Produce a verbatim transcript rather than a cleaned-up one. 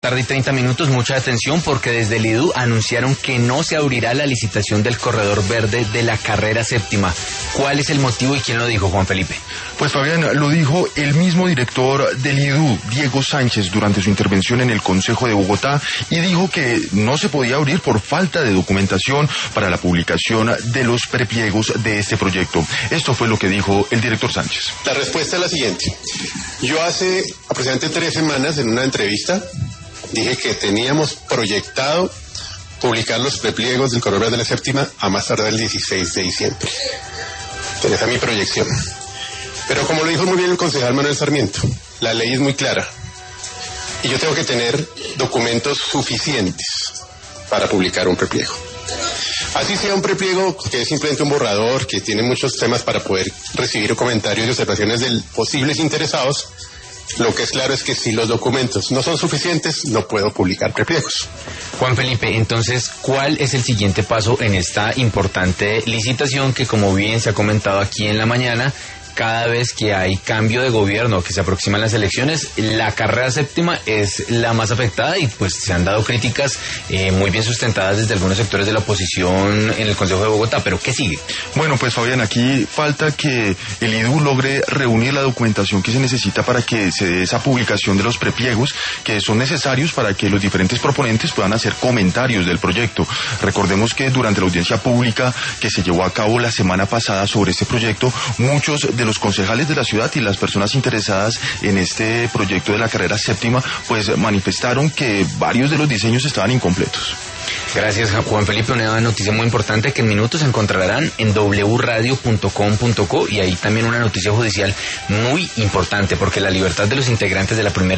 Tarde y treinta minutos, mucha atención porque desde el I D U anunciaron que no se abrirá la licitación del corredor verde de la carrera séptima. ¿Cuál es el motivo y quién lo dijo, Juan Felipe? Pues Fabián, lo dijo el mismo director del I D U, Diego Sánchez, durante su intervención en el Consejo de Bogotá, y dijo que no se podía abrir por falta de documentación para la publicación de los prepliegos de este proyecto. Esto fue lo que dijo el director Sánchez. La respuesta es la siguiente. Yo hace aproximadamente tres semanas en una entrevista dije que teníamos proyectado publicar los prepliegos del corredor de la séptima a más tardar el dieciséis de diciembre. Esa es mi proyección. Pero como lo dijo muy bien el concejal Manuel Sarmiento, la ley es muy clara y yo tengo que tener documentos suficientes para publicar un prepliego. Así sea un prepliego que es simplemente un borrador, que tiene muchos temas para poder recibir comentarios y observaciones de posibles interesados, lo que es claro es que si los documentos no son suficientes, no puedo publicar prepliegos. Juan Felipe, entonces, ¿cuál es el siguiente paso en esta importante licitación que, como bien se ha comentado aquí en la mañana, cada vez que hay cambio de gobierno, que se aproximan las elecciones, la carrera séptima es la más afectada y pues se han dado críticas eh, muy bien sustentadas desde algunos sectores de la oposición en el Consejo de Bogotá, pero ¿qué sigue? Bueno, pues Fabián, aquí falta que el I D U logre reunir la documentación que se necesita para que se dé esa publicación de los prepliegos que son necesarios para que los diferentes proponentes puedan hacer comentarios del proyecto. Recordemos que durante la audiencia pública que se llevó a cabo la semana pasada sobre este proyecto, muchos de los concejales de la ciudad y las personas interesadas en este proyecto de la carrera séptima pues manifestaron que varios de los diseños estaban incompletos. Gracias, Juan Felipe. Una noticia muy importante que en minutos encontrarán en w radio punto com punto co y ahí también una noticia judicial muy importante porque la libertad de los integrantes de la primera